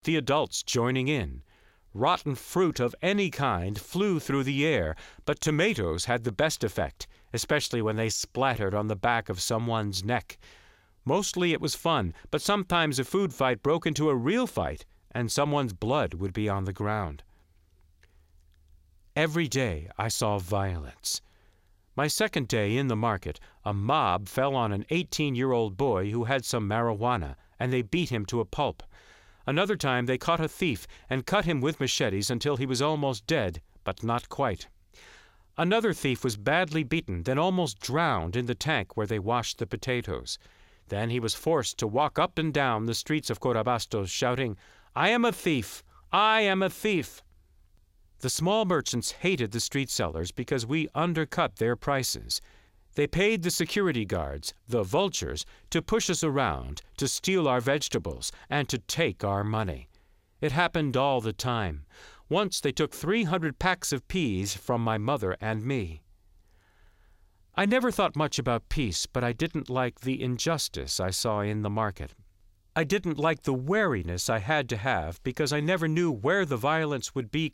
the adults joining in. Rotten fruit of any kind flew through the air, but tomatoes had the best effect, especially when they splattered on the back of someone's neck. Mostly it was fun, but sometimes a food fight broke into a real fight, and someone's blood would be on the ground. Every day I saw violence. My second day in the market, a mob fell on an 18-year-old boy who had some marijuana, and they beat him to a pulp. Another time they caught a thief and cut him with machetes until he was almost dead, but not quite. Another thief was badly beaten, then almost drowned in the tank where they washed the potatoes. Then he was forced to walk up and down the streets of Corabastos shouting, "I am a thief! I am a thief!" The small merchants hated the street sellers because we undercut their prices. They paid the security guards, the vultures, to push us around, to steal our vegetables, and to take our money. It happened all the time. Once they took 300 packs of peas from my mother and me. I never thought much about peace, but I didn't like the injustice I saw in the market. I didn't like the wariness I had to have because I never knew where the violence would be